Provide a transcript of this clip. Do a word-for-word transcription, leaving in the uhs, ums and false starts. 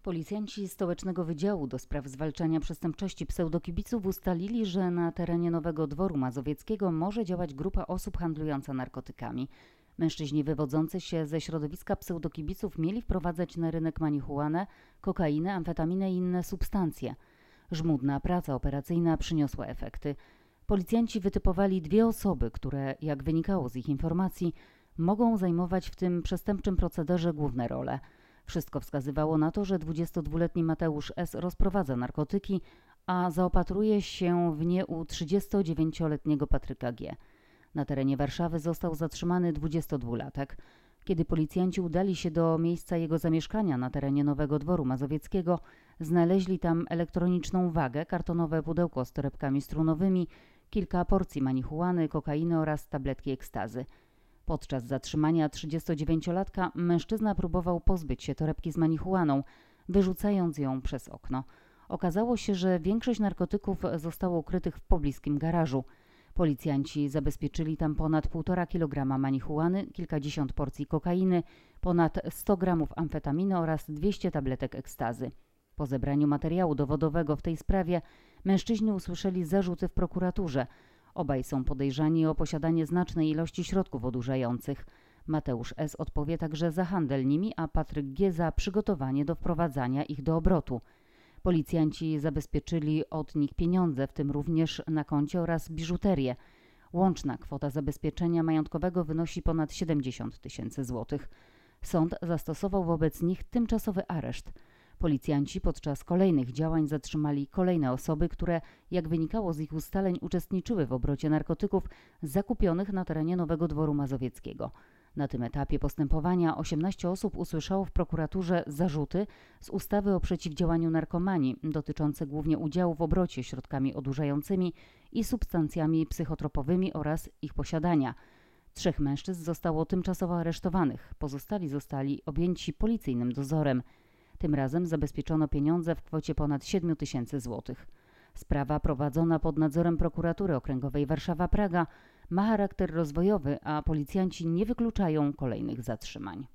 Policjanci Stołecznego Wydziału do Spraw Zwalczania Przestępczości Pseudokibiców ustalili, że na terenie Nowego Dworu Mazowieckiego może działać grupa osób handlująca narkotykami. Mężczyźni wywodzący się ze środowiska pseudokibiców mieli wprowadzać na rynek marihuanę, kokainę, amfetaminę i inne substancje. Żmudna praca operacyjna przyniosła efekty. Policjanci wytypowali dwie osoby, które, jak wynikało z ich informacji, mogą zajmować w tym przestępczym procederze główne role. Wszystko wskazywało na to, że dwudziestodwuletni Mateusz S. rozprowadza narkotyki, a zaopatruje się w nie u trzydziestodziewięcioletniego Patryka G. Na terenie Warszawy został zatrzymany dwudziestodwulatek. Kiedy policjanci udali się do miejsca jego zamieszkania na terenie Nowego Dworu Mazowieckiego, znaleźli tam elektroniczną wagę, kartonowe pudełko z torebkami strunowymi, kilka porcji marihuany, kokainy oraz tabletki ekstazy. Podczas zatrzymania trzydziestodziewięciolatka mężczyzna próbował pozbyć się torebki z marihuaną, wyrzucając ją przez okno. Okazało się, że większość narkotyków zostało ukrytych w pobliskim garażu. Policjanci zabezpieczyli tam ponad półtora kilograma marihuany, kilkadziesiąt porcji kokainy, ponad sto gramów amfetaminy oraz dwieście tabletek ekstazy. Po zebraniu materiału dowodowego w tej sprawie mężczyźni usłyszeli zarzuty w prokuraturze. Obaj są podejrzani o posiadanie znacznej ilości środków odurzających. Mateusz S. odpowie także za handel nimi, a Patryk G. za przygotowanie do wprowadzania ich do obrotu. Policjanci zabezpieczyli od nich pieniądze, w tym również na koncie oraz biżuterię. Łączna kwota zabezpieczenia majątkowego wynosi ponad siedemdziesiąt tysięcy złotych. Sąd zastosował wobec nich tymczasowy areszt. Policjanci podczas kolejnych działań zatrzymali kolejne osoby, które, jak wynikało z ich ustaleń, uczestniczyły w obrocie narkotyków zakupionych na terenie Nowego Dworu Mazowieckiego. Na tym etapie postępowania osiemnaście osób usłyszało w prokuraturze zarzuty z ustawy o przeciwdziałaniu narkomanii dotyczące głównie udziału w obrocie środkami odurzającymi i substancjami psychotropowymi oraz ich posiadania. Trzech mężczyzn zostało tymczasowo aresztowanych, pozostali zostali objęci policyjnym dozorem. Tym razem zabezpieczono pieniądze w kwocie ponad siedmiu tysięcy złotych. Sprawa prowadzona pod nadzorem Prokuratury Okręgowej Warszawa-Praga ma charakter rozwojowy, a policjanci nie wykluczają kolejnych zatrzymań.